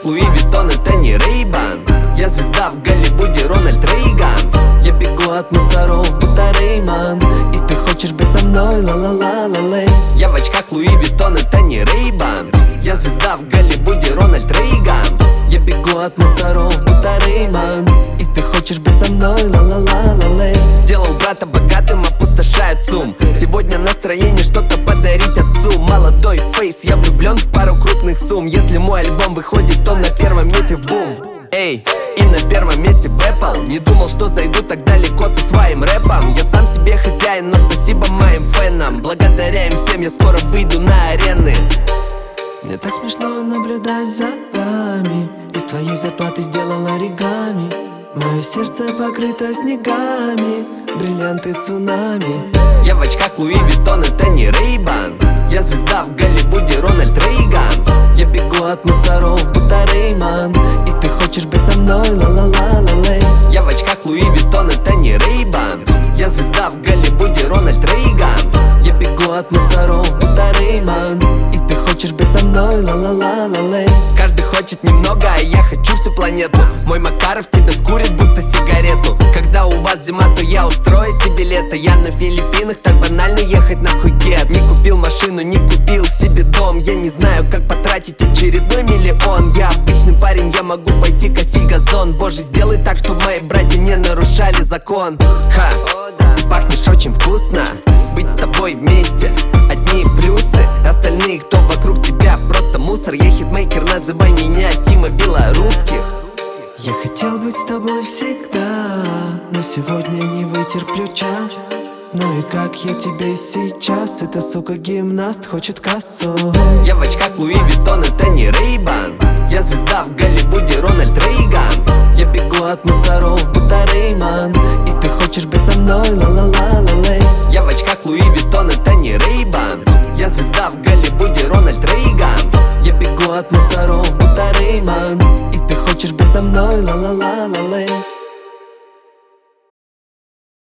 как Луи Виттон, это не Рейбан. Я звезда в Голливуде, Рональд Рейган. Я бегу от мусоров, будто Рейман. И ты хочешь быть со мной, ла-ла-ла-ла-лей. Я в очках Луи Виттон, это не Рейбан. Я звезда в Голливуде, Рональд Рейган. Я бегу от мусоров, будто Рейман. И ты хочешь быть со мной, ла-ла-ла-ла-лей. Сделал брата богатым, опустошает сумм. Сегодня настроение что-то подарить отцу. Молодой фейс, я влюблен в пару крупных сумм. Если мой альбом выходит, то на первом месте в бум. Эй, и на первом месте в Apple. Не думал, что зайду так далеко со своим рэпом. Я сам себе хозяин, но спасибо моим фенам. Благодаря им всем я скоро выйду на арены. Мне так смешно наблюдать за вами. Из твоей зарплаты сделал оригами. Мое сердце покрыто снегами, бриллианты цунами. Я в очках Луи Виттон, это не Рейбан. Я звезда в Голливуде, Рональд Рейган. Я бегу от мусоров, будто Рейман. И ты хочешь быть со мной, ла-ла-ла-ла-лей. Я в очках Луи Виттон, это не Рейбан. Я звезда в Голливуде, Рональд Рейган. Я бегу от мусоров, будто Рейман. И ты хочешь быть со мной, ла-ла-ла-ла-лей. Каждый хочет немного, а я хочу всю планету. Мой Макаров тебя скурит, будто сигарету. Когда у вас зима, то я устрою себе лето. Я на Филиппинах, так банально ехать на Пхукет. Не купил машину, не купил себе дом. Я не знаю, как потратить очередной миллион. Я обычный парень, я могу пойти косить газон. Боже, сделай так, чтобы мои братья не нарушали закон. Ха, ты пахнешь очень вкусно. Быть с тобой вместе одни плюсы. Остальные, кто вокруг тебя, просто мусор. Я хитмейкер, называй меня Тима Белорусских. Я хотел быть с тобой всегда, но сегодня не вытерплю час. Ну и как я тебе сейчас? Эта сука гимнаст хочет кассу. Я в очках Луи Виттон, это не Рейбан. Я звезда в Голливуде, Рональд Рейган. Я бегу от мусоров, будто Рейман. И ты хочешь быть со мной, ла-ла-ла-ла-лей. Я в очках Луи Виттон, это не Рейбан. Я звезда в Голливуде, Рональд Рейган. Я бегу от мусоров, будто Рейман. И ты хочешь быть со мной, ла-ла-ла-ла-лей.